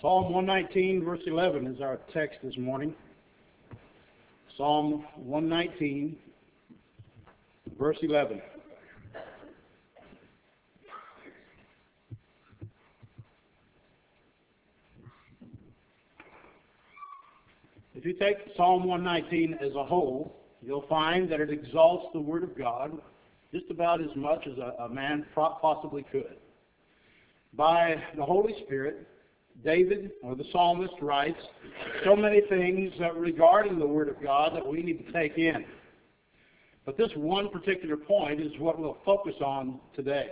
Psalm 119, verse 11 is our text this morning. Psalm 119, verse 11. If you take Psalm 119 as a whole, you'll find that it exalts the Word of God just about as much as a man possibly could. By the Holy Spirit, David, or the psalmist, writes so many things regarding the Word of God that we need to take in. But this one particular point is what we'll focus on today.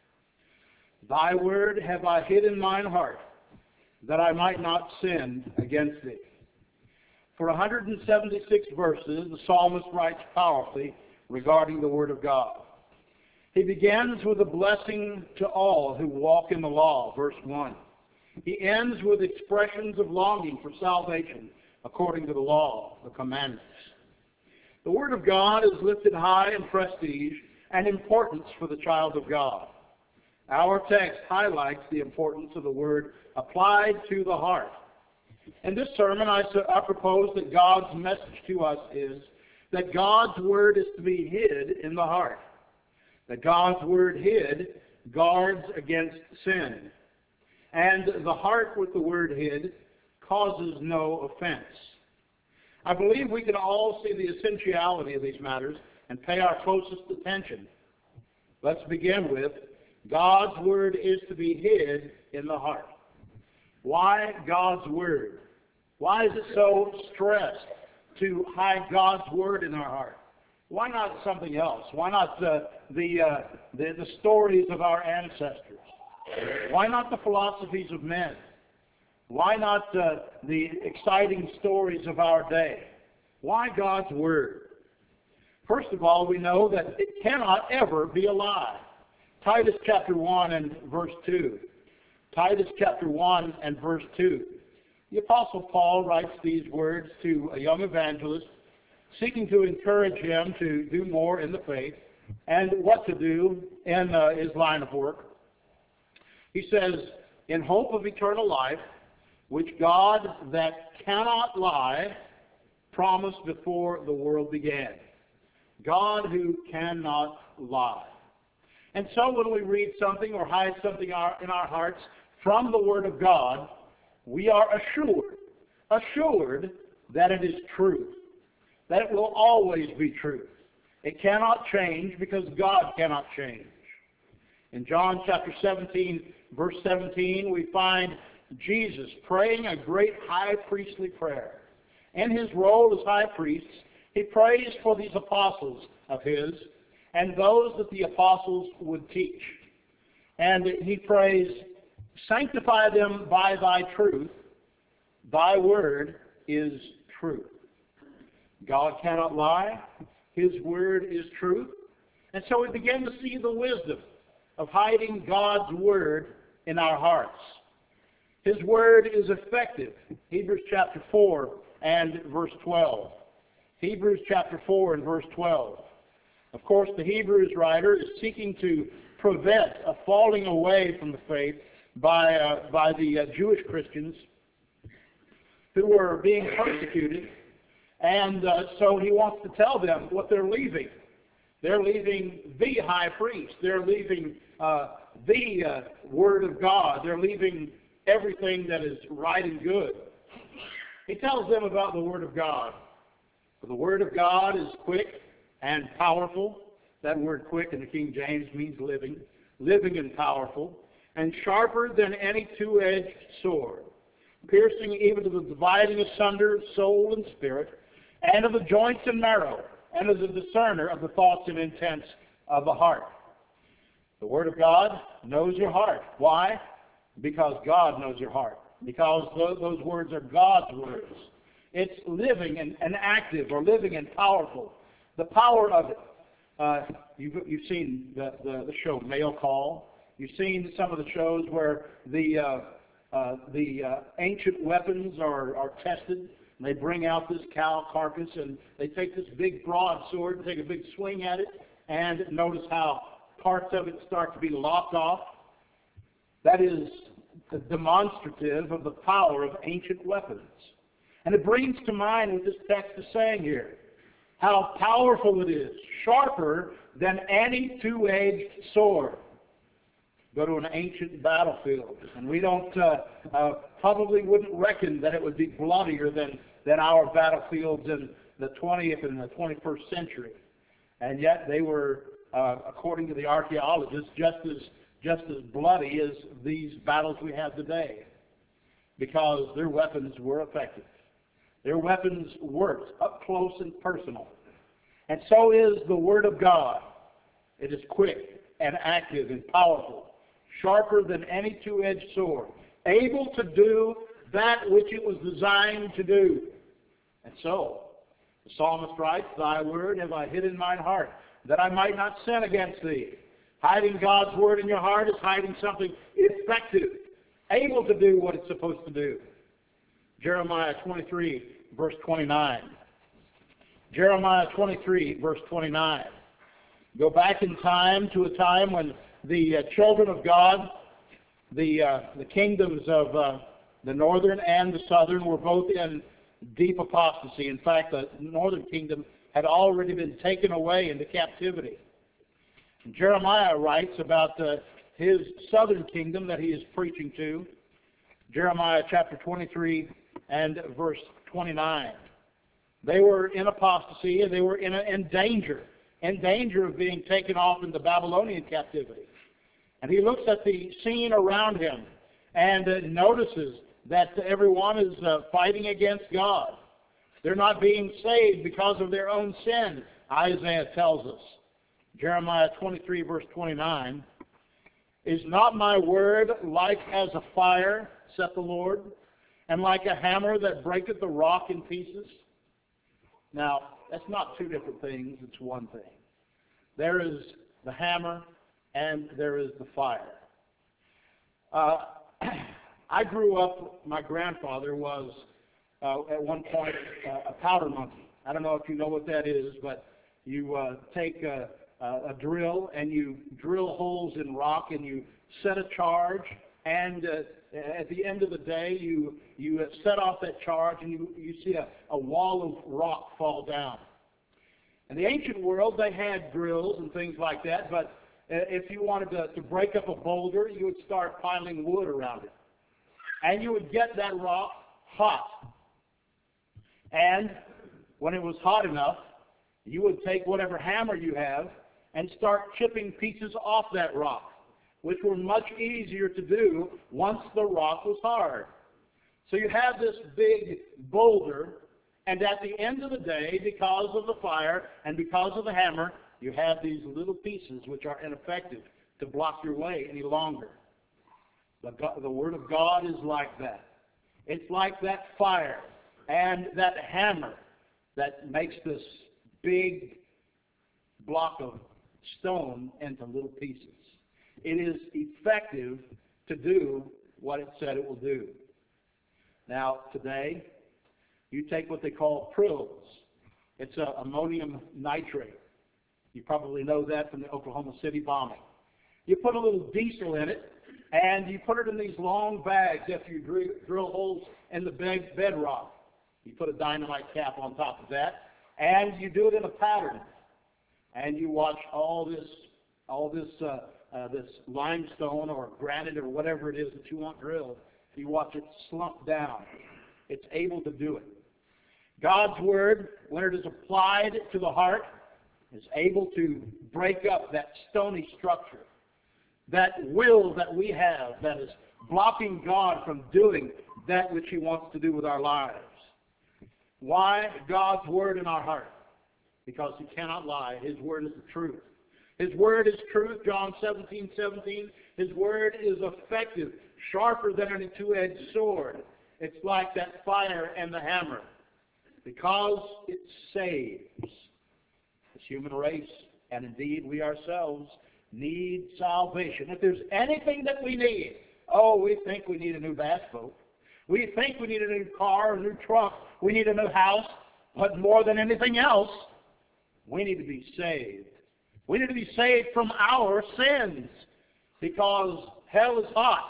Thy word have I hid in mine heart, that I might not sin against thee. For 176 verses, the psalmist writes powerfully regarding the Word of God. He begins with a blessing to all who walk in the law, verse 1. He ends with expressions of longing for salvation according to the law, the commandments. The Word of God is lifted high in prestige and importance for the child of God. Our text highlights the importance of the Word applied to the heart. In this sermon, I propose that God's message to us is that God's Word is to be hid in the heart. That God's Word hid guards against sin. And the heart with the Word hid causes no offense. I believe we can all see the essentiality of these matters and pay our closest attention. Let's begin with God's Word is to be hid in the heart. Why God's Word? Why is it so stressed to hide God's Word in our heart? Why not something else? Why not the stories of our ancestors? Why not the philosophies of men? Why not the exciting stories of our day? Why God's Word? First of all, we know that it cannot ever be a lie. Titus chapter 1 and verse 2. Titus chapter 1 and verse 2. The Apostle Paul writes these words to a young evangelist, seeking to encourage him to do more in the faith and what to do in his line of work. He says, in hope of eternal life, which God that cannot lie promised before the world began. God who cannot lie. And so when we read something or hide something in our hearts from the Word of God, we are assured that it is truth, that it will always be truth. It cannot change because God cannot change. In John chapter 17, verse 17, we find Jesus praying a great high priestly prayer. In his role as high priest, he prays for these apostles of his and those that the apostles would teach. And he prays, sanctify them by thy truth. Thy word is truth. God cannot lie. His word is truth. And so we begin to see the wisdom of hiding God's word in our hearts. His word is effective. Hebrews chapter 4 and verse 12. Hebrews chapter 4 and verse 12. Of course, the Hebrews writer is seeking to prevent a falling away from the faith by the Jewish Christians who were being persecuted. And so he wants to tell them what they're leaving. They're leaving the high priest. They're leaving the Word of God. They're leaving everything that is right and good. He tells them about the Word of God. For the Word of God is quick and powerful. That word quick in the King James means living. Living and powerful. And sharper than any two-edged sword. Piercing even to the dividing asunder of soul and spirit. And of the joints and marrow. And as a discerner of the thoughts and intents of the heart. The Word of God knows your heart. Why? Because God knows your heart. Because those words are God's words. It's living and active, or living and powerful. The power of it. You've seen the show Mail Call. You've seen some of the shows where the ancient weapons are tested. And they bring out this cow carcass and they take this big broadsword and take a big swing at it. And notice how parts of it start to be lopped off. That is demonstrative of the power of ancient weapons. And it brings to mind what this text is saying here, how powerful it is, sharper than any two-edged sword. Go to an ancient battlefield, and we don't probably wouldn't reckon that it would be bloodier than our battlefields in the 20th and the 21st century. And yet they were, according to the archaeologists, just as bloody as these battles we have today, because their weapons were effective. Their weapons worked up close and personal. And so is the Word of God. It is quick and active and powerful, sharper than any two-edged sword, able to do that which it was designed to do. And so, the psalmist writes, Thy word have I hid in mine heart, that I might not sin against thee. Hiding God's word in your heart is hiding something effective, able to do what it's supposed to do. Jeremiah 23, verse 29. Jeremiah 23, verse 29. Go back in time to a time when the children of God, the kingdoms of the northern and the southern, were both in deep apostasy. In fact, the northern kingdom had already been taken away into captivity. And Jeremiah writes about his southern kingdom that he is preaching to. Jeremiah chapter 23 and verse 29. They were in apostasy, and they were in danger of being taken off into Babylonian captivity. And he looks at the scene around him and notices that everyone is fighting against God. They're not being saved because of their own sin, Isaiah tells us. Jeremiah 23, verse 29. Is not my word like as a fire, saith the Lord, and like a hammer that breaketh the rock in pieces? Now, that's not two different things, it's one thing. There is the hammer and there is the fire. I grew up, my grandfather was at one point a powder monkey. I don't know if you know what that is, but you take a drill and you drill holes in rock and you set a charge, and at the end of the day you set off that charge and you see a wall of rock fall down. In the ancient world they had drills and things like that, but if you wanted to break up a boulder, you would start piling wood around it. And you would get that rock hot. And when it was hot enough, you would take whatever hammer you have and start chipping pieces off that rock, which were much easier to do once the rock was hard. So you have this big boulder, and at the end of the day, because of the fire and because of the hammer, you have these little pieces which are ineffective to block your way any longer. The Word of God is like that. It's like that fire and that hammer that makes this big block of stone into little pieces. It is effective to do what it said it will do. Now, today, you take what they call prills. It's ammonium nitrate. You probably know that from the Oklahoma City bombing. You put a little diesel in it, and you put it in these long bags after you drill holes in the bedrock. You put a dynamite cap on top of that, and you do it in a pattern. And you watch all this limestone or granite or whatever it is that you want drilled. You watch it slump down. It's able to do it. God's Word, when it is applied to the heart, is able to break up that stony structure, that will that we have that is blocking God from doing that which He wants to do with our lives. Why? God's Word in our heart. Because He cannot lie. His Word is the truth. His Word is truth, John 17:17. His Word is effective, sharper than any two-edged sword. It's like that fire and the hammer. Because it saves. This human race, and indeed we ourselves, need salvation. If there's anything that we need, we think we need a new bass boat. We think we need a new car, a new truck. We need a new house. But more than anything else, we need to be saved. We need to be saved from our sins, because hell is hot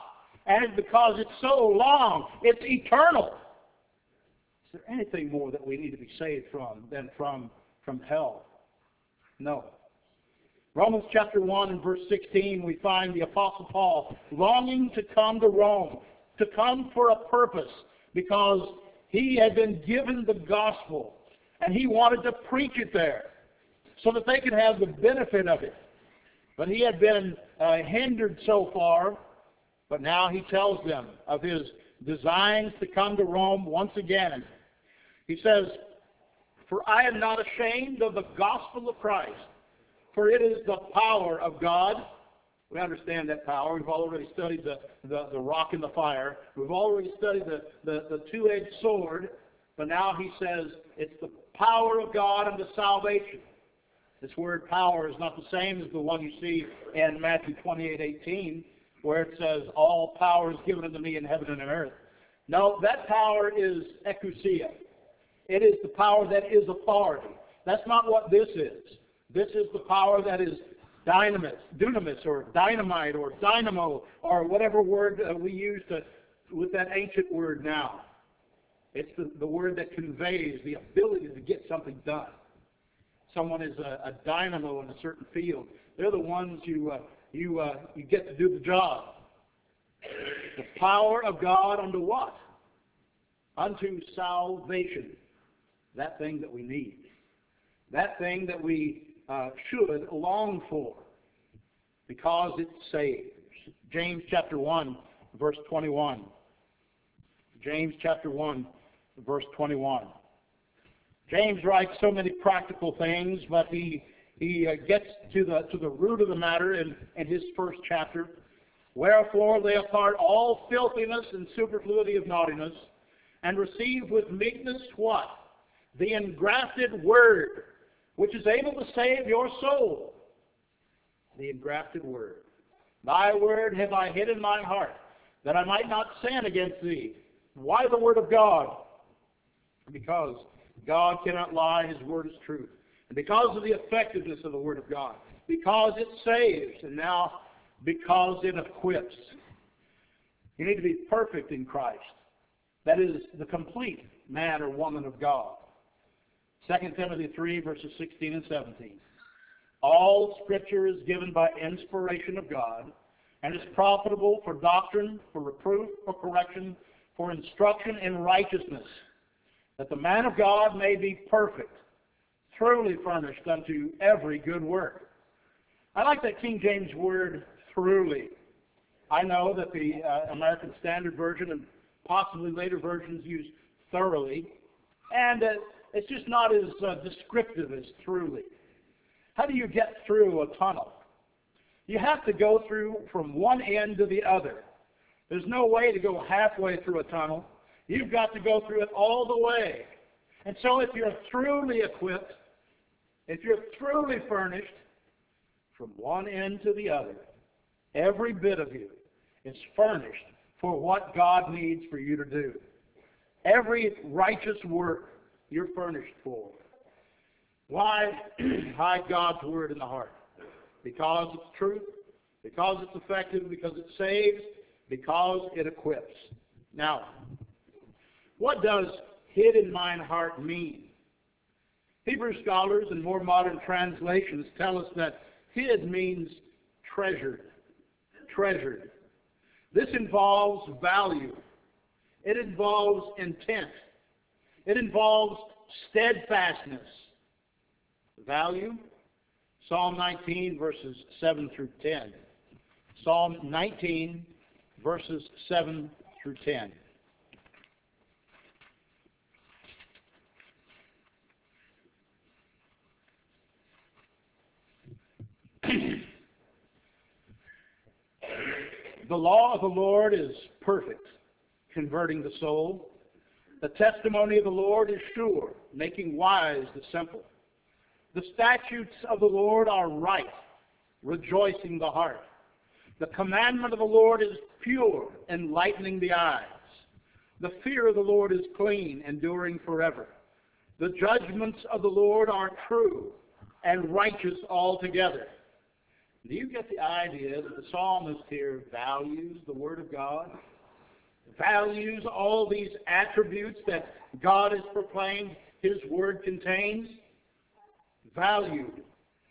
And it's because it's so long, it's eternal. Is there anything more that we need to be saved from than from hell? No. Romans chapter 1 and verse 16, we find the Apostle Paul longing to come to Rome, to come for a purpose, because he had been given the gospel, and he wanted to preach it there so that they could have the benefit of it. But he had been hindered so far, but now he tells them of his designs to come to Rome once again. He says, "For I am not ashamed of the gospel of Christ, for it is the power of God." We understand that power. We've already studied the rock and the fire. We've already studied the two-edged sword. But now he says it's the power of God unto salvation. This word power is not the same as the one you see in Matthew 28:18, where it says, "All power is given unto me in heaven and on earth." No, that power is exousia. It is the power that is authority. That's not what this is. This is the power that is dunamis, or dynamite, or dynamo, or whatever word we use with that ancient word now. It's the word that conveys the ability to get something done. Someone is a dynamo in a certain field. They're the ones you get to do the job. The power of God unto what? Unto salvation. That thing that we need. That thing that we should long for, because it saves. James chapter 1, verse 21. James chapter 1, verse 21. James writes so many practical things, but he gets to the root of the matter in his first chapter. "Wherefore lay apart all filthiness and superfluity of naughtiness, and receive with meekness" what? "The engrafted word, which is able to save your soul." The engrafted word. "Thy word have I hid in mine heart, that I might not sin against thee." Why the word of God? Because God cannot lie, his word is truth. And because of the effectiveness of the word of God. Because it saves, and now because it equips. You need to be perfect in Christ. That is, the complete man or woman of God. 2 Timothy 3, verses 16 and 17. "All Scripture is given by inspiration of God, and is profitable for doctrine, for reproof, for correction, for instruction in righteousness, that the man of God may be perfect, truly furnished unto every good work." I like that King James word, "truly." I know that the American Standard Version and possibly later versions use "thoroughly," and it's just not as descriptive as "truly." How do you get through a tunnel? You have to go through from one end to the other. There's no way to go halfway through a tunnel. You've got to go through it all the way. And so if you're truly equipped, if you're truly furnished, from one end to the other, every bit of you is furnished for what God needs for you to do. Every righteous work you're furnished for. Why hide God's word in the heart? Because it's truth, because it's effective, because it saves, because it equips. Now, what does "hid in mine heart" mean? Hebrew scholars and more modern translations tell us that hid means treasured. Treasured. This involves value. It involves intent. It involves steadfastness. Value? Psalm 19, verses 7 through 10. Psalm 19, verses 7 through 10. "The law of the Lord is perfect, converting the soul. The testimony of the Lord is sure, making wise the simple. The statutes of the Lord are right, rejoicing the heart. The commandment of the Lord is pure, enlightening the eyes. The fear of the Lord is clean, enduring forever. The judgments of the Lord are true and righteous altogether. Do you get the idea that the psalmist here values the Word of God? Values all these attributes that God has proclaimed His Word contains? Valued.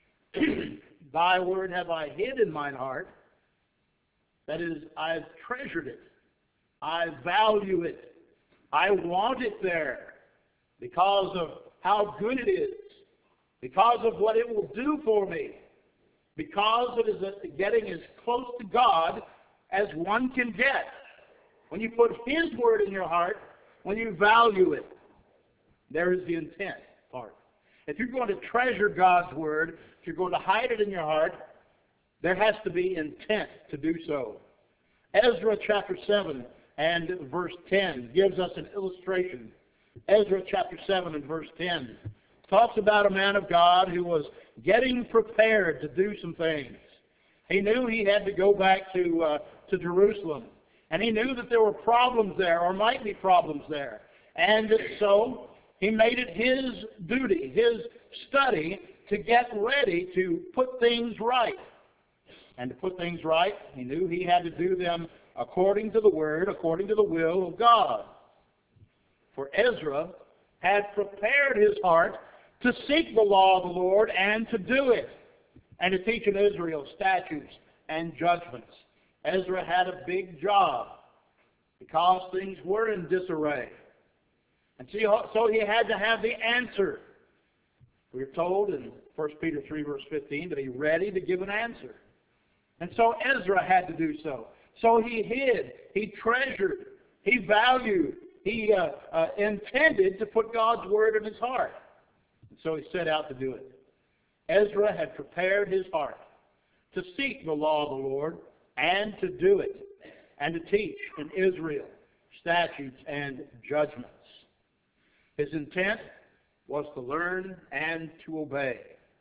Thy Word have I hid in mine heart. That is, I've treasured it. I value it. I want it there because of how good it is, because of what it will do for me, because it is getting as close to God as one can get. When you put His Word in your heart, when you value it, there is the intent part. If you're going to treasure God's Word, if you're going to hide it in your heart, there has to be intent to do so. Ezra chapter 7 and verse 10 gives us an illustration. Ezra chapter 7 and verse 10 talks about a man of God who was getting prepared to do some things. He knew he had to go back to Jerusalem. And he knew that there were problems there, or might be problems there. And so he made it his duty, his study, to get ready to put things right. And to put things right, he knew he had to do them according to the Word, according to the will of God. For Ezra had prepared his heart to seek the law of the Lord and to do it, and to teach in Israel statutes and judgments. Ezra had a big job because things were in disarray. And so he had to have the answer. We're told in 1 Peter 3 verse 15 to be ready to give an answer. And so Ezra had to do so. So he hid, he treasured, he valued, he intended to put God's Word in his heart. And so he set out to do it. Ezra had prepared his heart to seek the law of the Lord and to do it, and to teach in Israel statutes and judgments. His intent was to learn and to obey.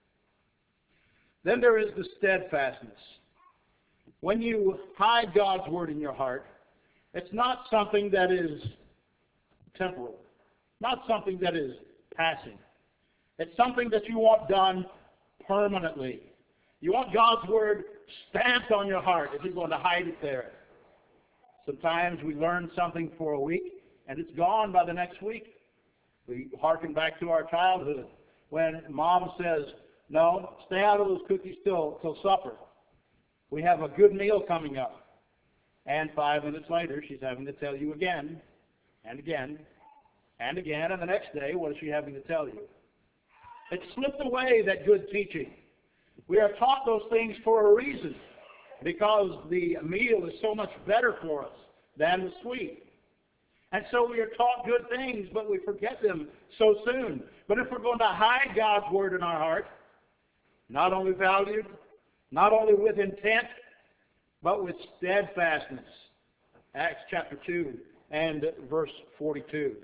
Then there is the steadfastness. When you hide God's Word in your heart, it's not something that is temporal, not something that is passing. It's something that you want done permanently. You want God's Word stamped on your heart if you're going to hide it there. Sometimes we learn something for a week, and it's gone by the next week. We hearken back to our childhood when Mom says, no, stay out of those cookies till supper. We have a good meal coming up. And 5 minutes later, she's having to tell you again, and again, and again, and the next day, what is she having to tell you? It slipped away, that good teaching. We are taught those things for a reason, because the meal is so much better for us than the sweet. And so we are taught good things, but we forget them so soon. But if we're going to hide God's Word in our heart, not only valued, not only with intent, but with steadfastness. Acts chapter 2 and verse 42.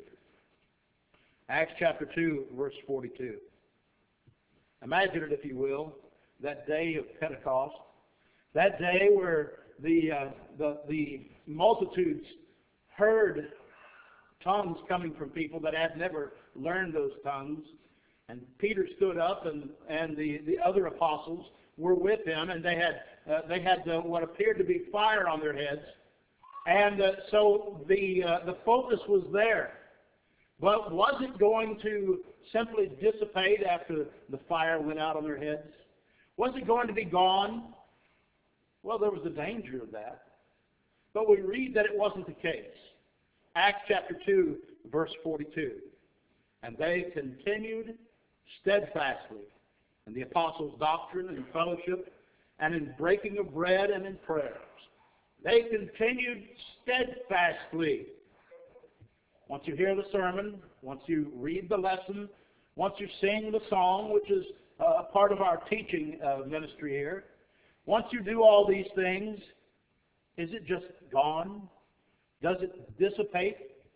Acts chapter 2, verse 42. Imagine it, if you will, that day of Pentecost, that day where the multitudes heard tongues coming from people that had never learned those tongues. And Peter stood up, and the other apostles were with him, and they had what appeared to be fire on their heads. And so the focus was there. But was it going to simply dissipate after the fire went out on their heads? Was it going to be gone? Well, there was a danger of that. But we read that it wasn't the case. Acts chapter 2, verse 42. And they continued steadfastly in the apostles' doctrine and fellowship, and in breaking of bread and in prayers. They continued steadfastly. Once you hear the sermon, once you read the lesson, once you sing the song, which is a part of our teaching ministry here, once you do all these things, is it just gone? Does it dissipate?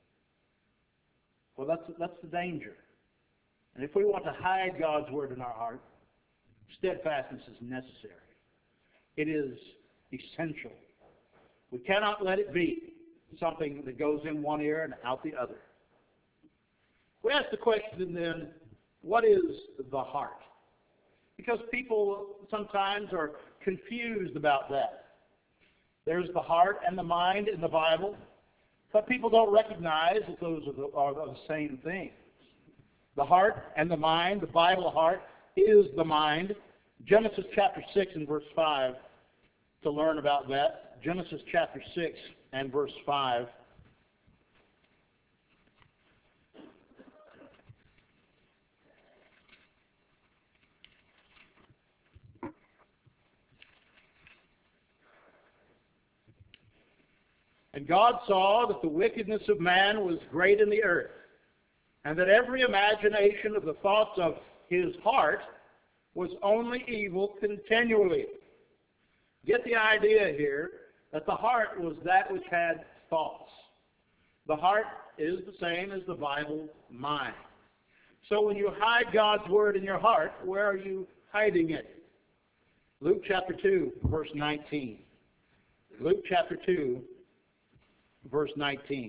Well, that's the danger. And if we want to hide God's Word in our heart, steadfastness is necessary. It is essential. We cannot let it be something that goes in one ear and out the other. We ask the question then, what is the heart? Because people sometimes are confused about that. There's the heart and the mind in the Bible, but people don't recognize that those are the same thing. The heart and the mind, the Bible heart, is the mind. Genesis chapter 6 and verse 5, to learn about that. Genesis chapter 6 and verse 5. And God saw that the wickedness of man was great in the earth, and that every imagination of the thoughts of his heart was only evil continually. Get the idea here that the heart was that which had thoughts. The heart is the same as the Bible mind. So when you hide God's word in your heart, where are you hiding it? Luke chapter 2, verse 19. Luke chapter 2, verse 19.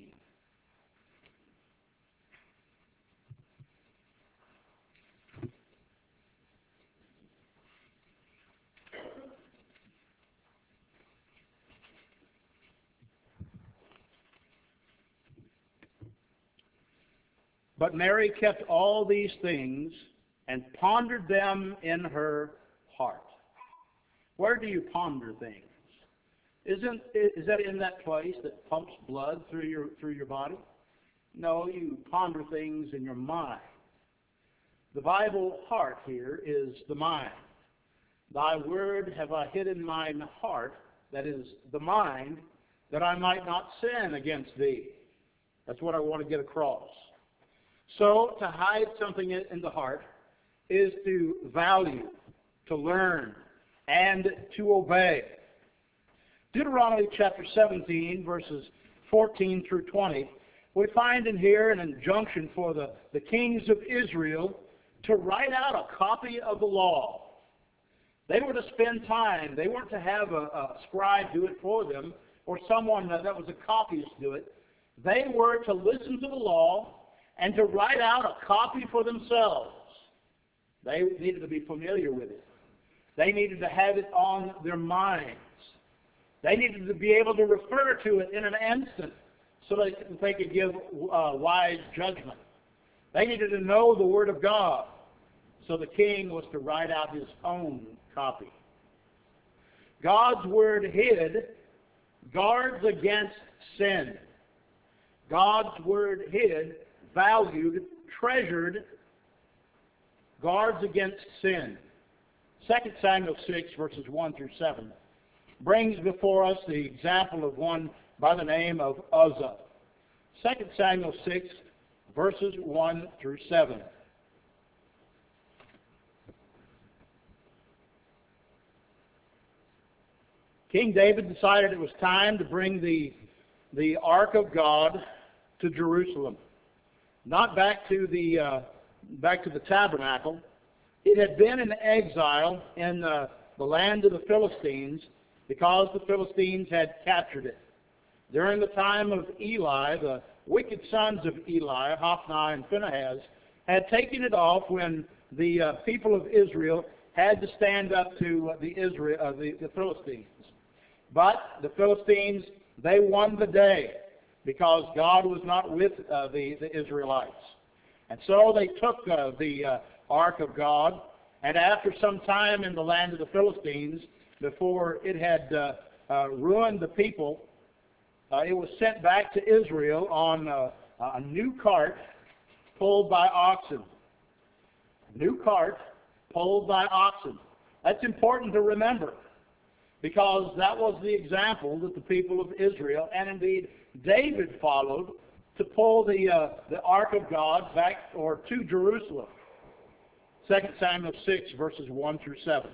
But Mary kept all these things and pondered them in her heart. Where do you ponder things? Is that in that place that pumps blood through your body? No, you ponder things in your mind. The Bible heart here is the mind. Thy word have I hid in mine heart, that is the mind, that I might not sin against thee. That's what I want to get across. So, to hide something in the heart is to value, to learn, and to obey. Deuteronomy chapter 17, verses 14 through 20, we find in here an injunction for the kings of Israel to write out a copy of the law. They were to spend time. They weren't to have a scribe do it for them or someone that was a copyist do it. They were to listen to the law and to write out a copy for themselves. They needed to be familiar with it. They needed to have it on their minds. They needed to be able to refer to it in an instant so that they could give wise judgment. They needed to know the Word of God. So the king was to write out his own copy. God's Word hid guards against sin. God's Word hid, valued, treasured, guards against sin. 2 Samuel 6, verses 1 through 7, brings before us the example of one by the name of Uzzah. 2 Samuel 6, verses 1 through 7. King David decided it was time to bring the Ark of God to Jerusalem. Not back to the tabernacle. It had been in exile in the land of the Philistines because the Philistines had captured it. During the time of Eli, the wicked sons of Eli, Hophni and Phinehas, had taken it off when the people of Israel had to stand up to the Philistines. But the Philistines, they won the day because God was not with the Israelites. And so they took the Ark of God, and after some time in the land of the Philistines, before it had ruined the people, it was sent back to Israel on a new cart pulled by oxen. New cart pulled by oxen. That's important to remember, because that was the example that the people of Israel, and indeed David, followed to pull the Ark of God back or to Jerusalem. 2 Samuel 6, verses 1 through 7.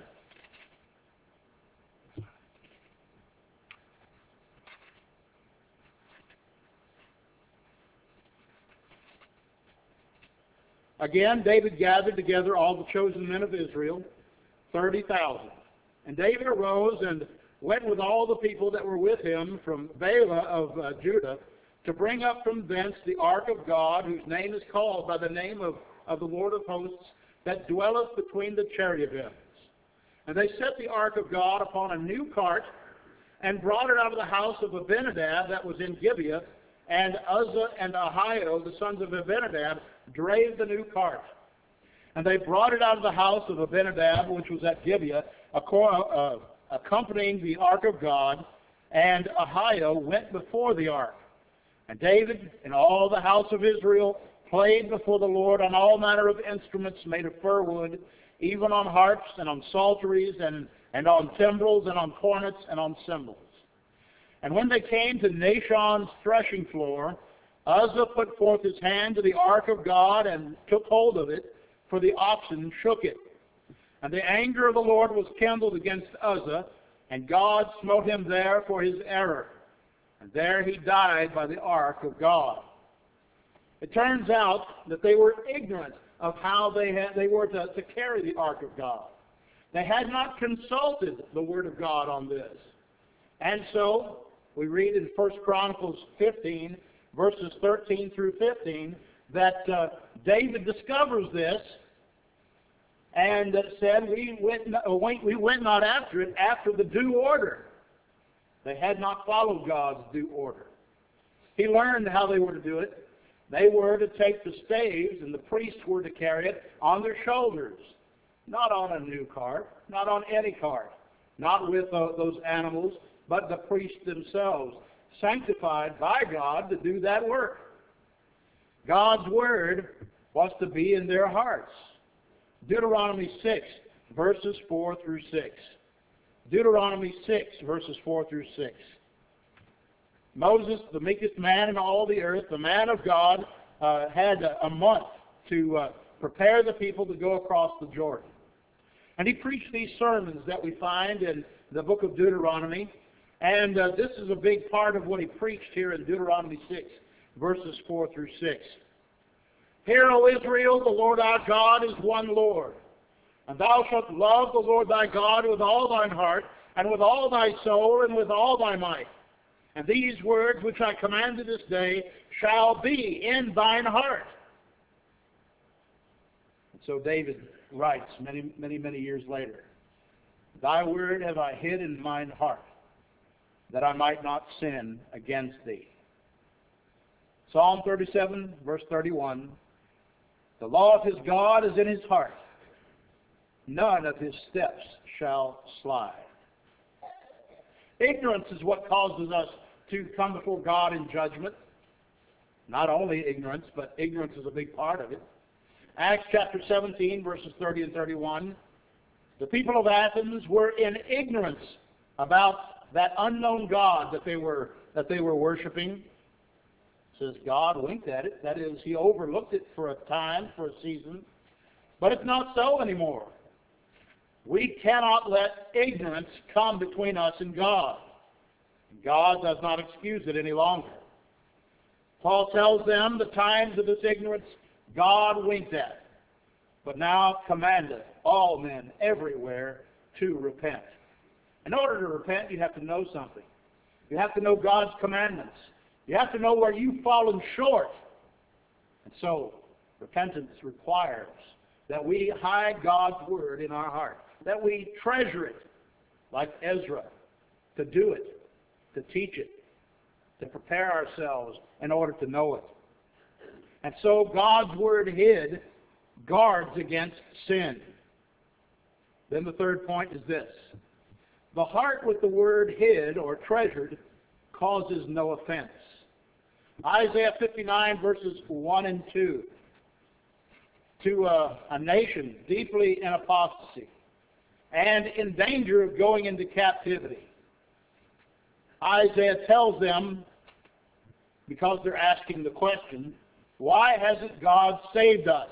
Again, David gathered together all the chosen men of Israel, 30,000. And David arose and went with all the people that were with him from Baalah of Judah to bring up from thence the Ark of God, whose name is called by the name of the Lord of hosts, that dwelleth between the cherubim. And they set the ark of God upon a new cart, and brought it out of the house of Abinadab that was in Gibeah, and Uzzah and Ahio, the sons of Abinadab, drave the new cart. And they brought it out of the house of Abinadab, which was at Gibeah, accompanying the ark of God, and Ahio went before the ark. And David and all the house of Israel played before the Lord on all manner of instruments made of fir wood, even on harps and on psalteries and on timbrels and on cornets and on cymbals. And when they came to Nashon's threshing floor, Uzzah put forth his hand to the ark of God and took hold of it, for the oxen shook it. And the anger of the Lord was kindled against Uzzah, and God smote him there for his error. And there he died by the ark of God. It turns out that they were ignorant of how they were to carry the ark of God. They had not consulted the Word of God on this. And so, we read in 1 Chronicles 15, verses 13 through 15, that David discovers this and said, we went not after it after the due order. They had not followed God's due order. He learned how they were to do it. They were to take the staves, and the priests were to carry it on their shoulders, not on a new cart, not on any cart, not with those animals, but the priests themselves, sanctified by God to do that work. God's Word was to be in their hearts. Deuteronomy 6, verses 4 through 6. Deuteronomy 6, verses 4 through 6. Moses, the meekest man in all the earth, the man of God, had a month to prepare the people to go across the Jordan. And he preached these sermons that we find in the book of Deuteronomy. And this is a big part of what he preached here in Deuteronomy 6, verses 4 through 6. Hear, O Israel, the Lord our God is one Lord. And thou shalt love the Lord thy God with all thine heart, and with all thy soul, and with all thy might. And these words which I command thee this day shall be in thine heart. And so David writes many years later, Thy word have I hid in mine heart, that I might not sin against thee. Psalm 37, verse 31, The law of his God is in his heart. None of his steps shall slide. Ignorance is what causes us to come before God in judgment. Not only ignorance, but ignorance is a big part of it. Acts chapter 17, verses 30 and 31. The people of Athens were in ignorance about that unknown God that they were worshiping. It says God winked at it. That is, he overlooked it for a time, for a season. But it's not so anymore. We cannot let ignorance come between us and God. God does not excuse it any longer. Paul tells them the times of this ignorance God winked at, but now commandeth all men everywhere to repent. In order to repent, you have to know something. You have to know God's commandments. You have to know where you've fallen short. And so, repentance requires that we hide God's Word in our heart, that we treasure it, like Ezra, to do it, to teach it, to prepare ourselves in order to know it. And so God's Word hid guards against sin. Then the third point is this. The heart with the Word hid or treasured causes no offense. Isaiah 59 verses 1 and 2. To a nation deeply in apostasy and in danger of going into captivity. Isaiah tells them, because they're asking the question, why hasn't God saved us?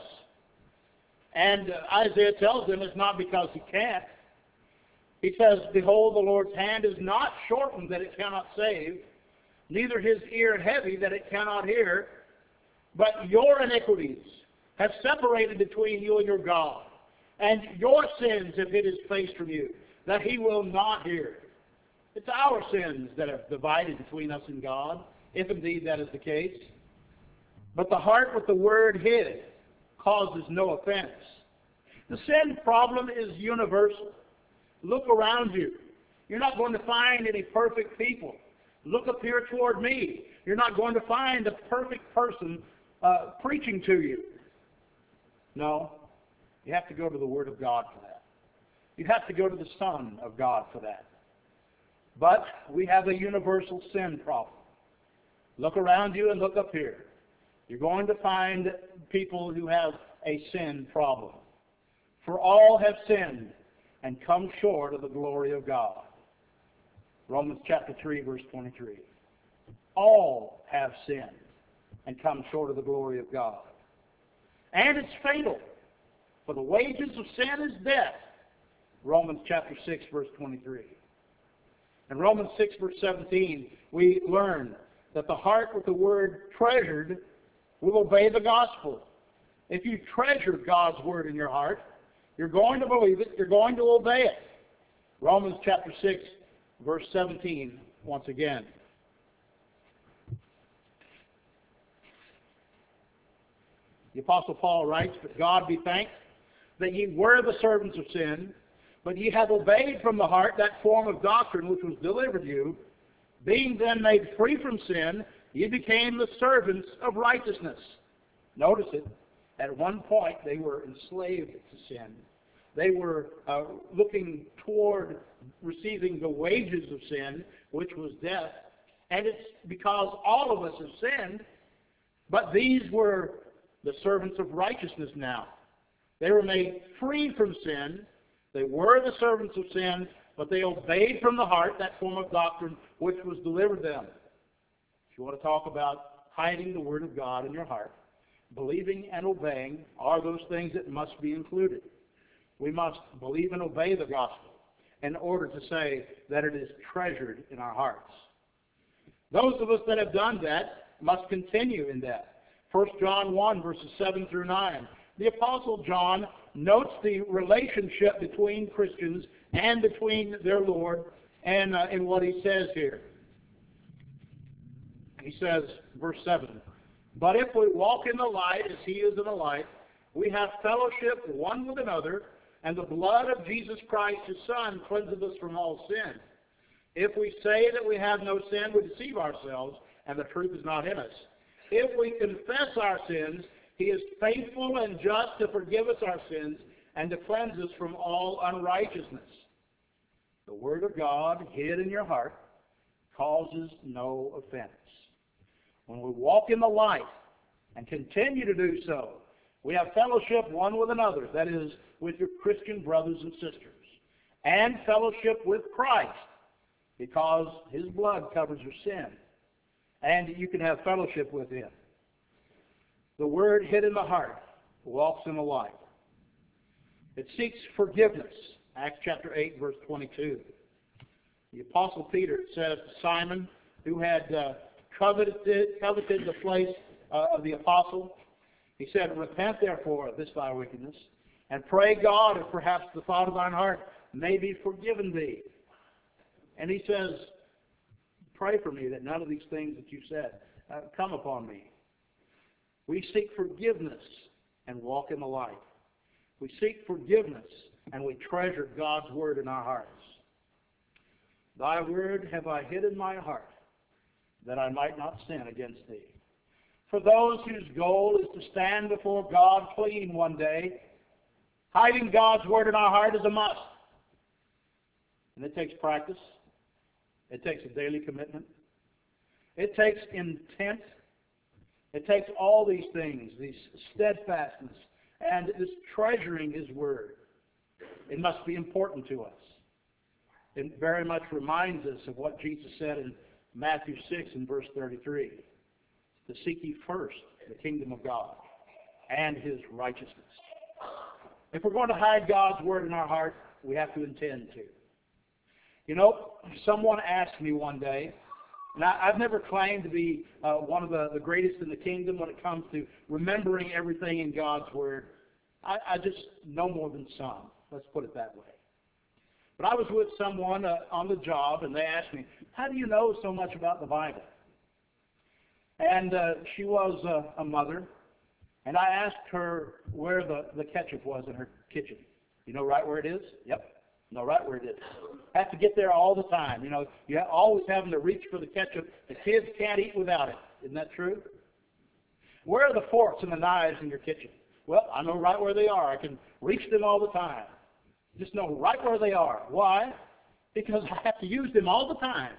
And Isaiah tells them it's not because he can't. He says, Behold, the Lord's hand is not shortened that it cannot save, neither his ear heavy that it cannot hear, but your iniquities have separated between you and your God, and your sins have hid his face from you, that he will not hear. It's our sins that have divided between us and God, if indeed that is the case. But the heart with the Word hid causes no offense. The sin problem is universal. Look around you. You're not going to find any perfect people. Look up here toward me. You're not going to find a perfect person preaching to you. No. You have to go to the Word of God for that. You have to go to the Son of God for that. But we have a universal sin problem. Look around you and look up here. You're going to find people who have a sin problem. For all have sinned and come short of the glory of God. Romans chapter 3, verse 23. All have sinned and come short of the glory of God. And it's fatal. For the wages of sin is death. Romans chapter 6, verse 23. In Romans 6, verse 17, we learn that the heart with the word treasured will obey the gospel. If you treasure God's word in your heart, you're going to believe it, you're going to obey it. Romans chapter 6, verse 17, once again. The Apostle Paul writes, "But God be thanked that ye were the servants of sin, but ye have obeyed from the heart that form of doctrine which was delivered you. Being then made free from sin, ye became the servants of righteousness." Notice it. At one point, they were enslaved to sin. They were looking toward receiving the wages of sin, which was death. And it's because all of us have sinned, but these were the servants of righteousness now. They were made free from sin. They were the servants of sin, but they obeyed from the heart that form of doctrine which was delivered them. If you want to talk about hiding the Word of God in your heart, believing and obeying are those things that must be included. We must believe and obey the gospel in order to say that it is treasured in our hearts. Those of us that have done that must continue in that. 1 John 1, verses 7 through 9. The Apostle John notes the relationship between Christians and between their Lord and in what he says here. He says, verse 7, "But if we walk in the light as he is in the light, we have fellowship one with another, and the blood of Jesus Christ, his Son, cleanseth us from all sin. If we say that we have no sin, we deceive ourselves, and the truth is not in us. If we confess our sins, he is faithful and just to forgive us our sins and to cleanse us from all unrighteousness." The Word of God hid in your heart causes no offense. When we walk in the light and continue to do so, we have fellowship one with another, that is, with your Christian brothers and sisters, and fellowship with Christ, because his blood covers your sin, and you can have fellowship with him. The Word hid in the heart walks in the light. It seeks forgiveness. Acts chapter 8, verse 22. The Apostle Peter says to Simon, who had coveted the place of the apostle, he said, "Repent therefore of this thy wickedness, and pray God if perhaps the thought of thine heart may be forgiven thee." And he says, "Pray for me that none of these things that you said come upon me." We seek forgiveness and walk in the light. We seek forgiveness and we treasure God's Word in our hearts. "Thy word have I hid in my heart, that I might not sin against thee." For those whose goal is to stand before God clean one day, hiding God's Word in our heart is a must. And it takes practice. It takes a daily commitment. It takes intent. It takes all these things, these steadfastness, and this treasuring his Word. It must be important to us. It very much reminds us of what Jesus said in Matthew 6 and verse 33. To seek ye first the kingdom of God and his righteousness. If we're going to hide God's Word in our heart, we have to intend to. You know, someone asked me one day, and I've never claimed to be one of the greatest in the kingdom when it comes to remembering everything in God's Word. I just know more than some. Let's put it that way. But I was with someone on the job, and they asked me, "How do you know so much about the Bible?" And she was a mother, and I asked her where the ketchup was in her kitchen. You know right where it is? Yep. No, right where it is. Have to get there all the time. You're always having to reach for the ketchup. The kids can't eat without it. Isn't that true? Where are the forks and the knives in your kitchen? Well, I know right where they are. I can reach them all the time. Just know right where they are. Why? Because I have to use them all the time.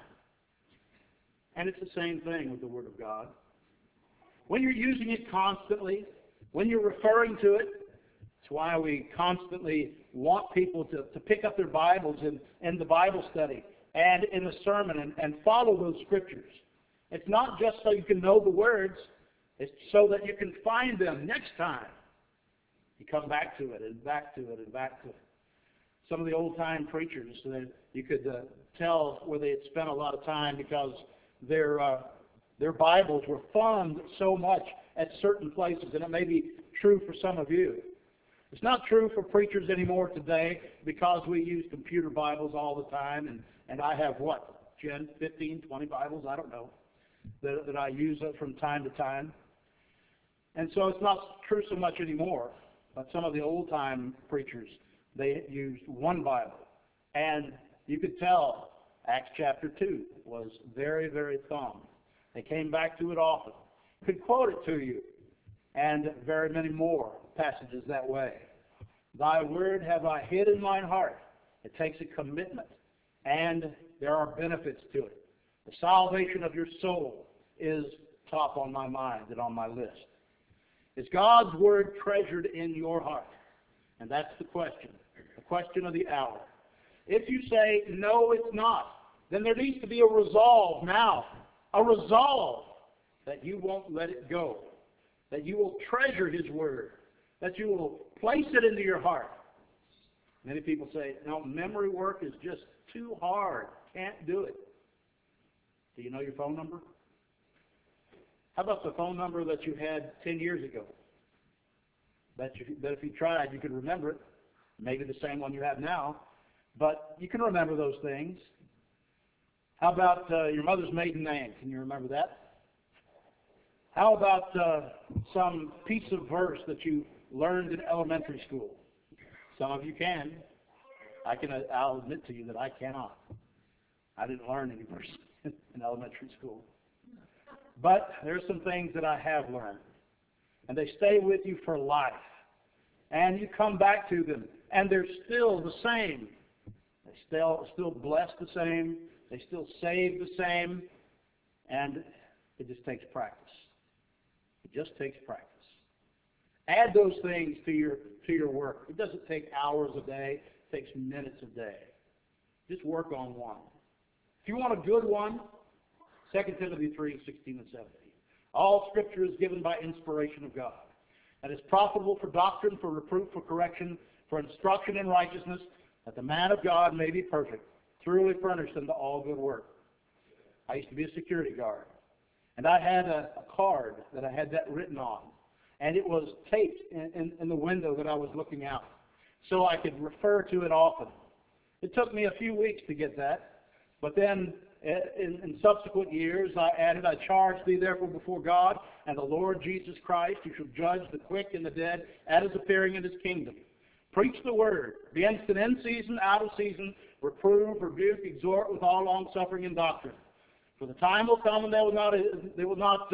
And it's the same thing with the Word of God. When you're using it constantly, when you're referring to it, that's why we constantly want people to pick up their Bibles in the Bible study and in the sermon and follow those Scriptures. It's not just so you can know the words. It's so that you can find them next time. You come back to it and back to it and back to it. Some of the old-time preachers, you could tell where they had spent a lot of time because their Bibles were thumbed so much at certain places, and it may be true for some of you. It's not true for preachers anymore today because we use computer Bibles all the time, and I have, 15, 20 Bibles, I don't know, that I use from time to time. And so it's not true so much anymore, but some of the old-time preachers, they used one Bible. And you could tell Acts chapter 2 was very, very thumbed. They came back to it often. Could quote it to you, and very many more passages that way. Thy word have I hid in mine heart. It takes a commitment, and there are benefits to it. The salvation of your soul is top on my mind and on my list. Is God's word treasured in your heart? And that's the question of the hour. If you say, no, it's not, then there needs to be a resolve now, a resolve that you won't let it go, that you will treasure His word, that you will place it into your heart. Many people say, no, memory work is just too hard, can't do it. Do you know your phone number? How about the phone number that you had 10 years ago? Bet if you tried, you could remember it. Maybe the same one you have now, but you can remember those things. How about your mother's maiden name? Can you remember that? How about some piece of verse that you learned in elementary school? Some of you can. I'll admit to you that I cannot. I didn't learn any verse in elementary school. But there are some things that I have learned, and they stay with you for life. And you come back to them, and they're still the same. They still bless the same. They still save the same. And it just takes practice. It just takes practice. Add those things to your work. It doesn't take hours a day. It takes minutes a day. Just work on one. If you want a good one, 2 Timothy 3, 16 and 17. All Scripture is given by inspiration of God, and is profitable for doctrine, for reproof, for correction, for instruction in righteousness, that the man of God may be perfect, thoroughly furnished unto all good work. I used to be a security guard, and I had a card that I had that written on, and it was taped in the window that I was looking out, so I could refer to it often. It took me a few weeks to get that, but then in subsequent years, I added, I charge thee therefore before God and the Lord Jesus Christ, who shall judge the quick and the dead at His appearing in His kingdom. Preach the word. Be instant in season, out of season. Reprove, rebuke, exhort with all longsuffering and doctrine. For the time will come when they will not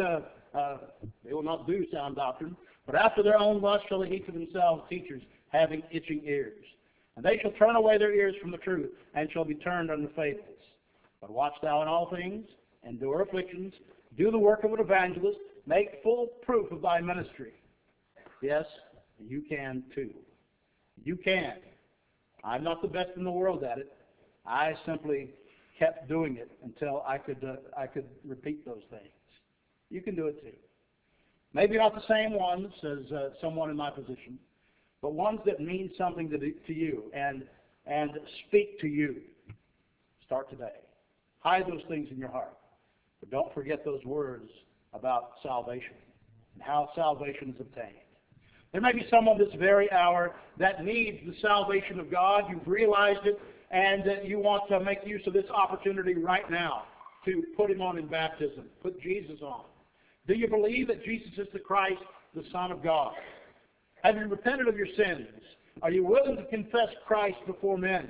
do sound doctrine, but after their own lust shall they heap to themselves teachers having itching ears. And they shall turn away their ears from the truth, and shall be turned unto fables. But watch thou in all things, endure afflictions, do the work of an evangelist, make full proof of thy ministry. Yes, you can too. You can. I'm not the best in the world at it. I simply kept doing it until I could repeat those things. You can do it too. Maybe not the same ones as someone in my position, but ones that mean something to you and speak to you. Start today. Hide those things in your heart. But don't forget those words about salvation and how salvation is obtained. There may be someone this very hour that needs the salvation of God. You've realized it, and you want to make use of this opportunity right now to put Him on in baptism. Put Jesus on. Do you believe that Jesus is the Christ, the Son of God? Have you repented of your sins? Are you willing to confess Christ before men?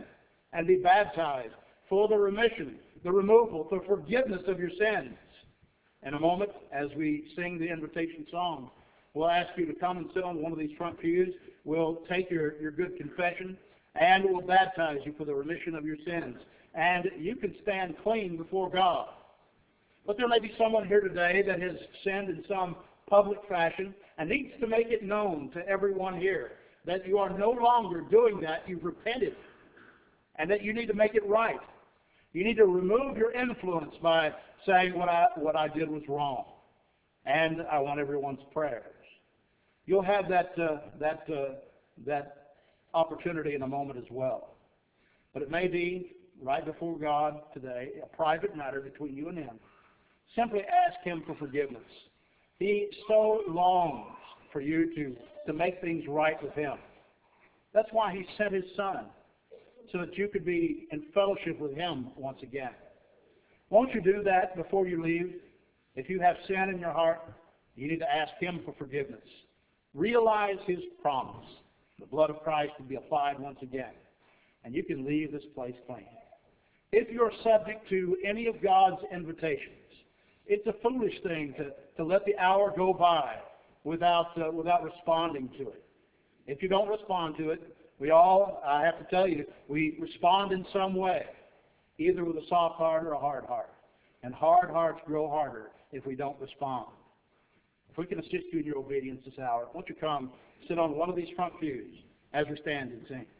and be baptized for the remission, the removal, the forgiveness of your sins. In a moment, as we sing the invitation song, we'll ask you to come and sit on one of these front pews. We'll take your good confession, and we'll baptize you for the remission of your sins. And you can stand clean before God. But there may be someone here today that has sinned in some public fashion and needs to make it known to everyone here that you are no longer doing that. You've repented, and that you need to make it right. You need to remove your influence by saying what I did was wrong, and I want everyone's prayers. You'll have that opportunity in a moment as well. But it may be right before God today, a private matter between you and Him. Simply ask Him for forgiveness. He so longs for you to make things right with Him. That's why He sent His Son, so that you could be in fellowship with Him once again. Won't you do that before you leave? If you have sin in your heart, you need to ask Him for forgiveness. Realize His promise. The blood of Christ will be applied once again, and you can leave this place clean. If you're subject to any of God's invitations, it's a foolish thing to let the hour go by without responding to it. If you don't respond to it, I have to tell you, we respond in some way, either with a soft heart or a hard heart. And hard hearts grow harder if we don't respond. If we can assist you in your obedience this hour, won't you come sit on one of these front pews as we stand and sing.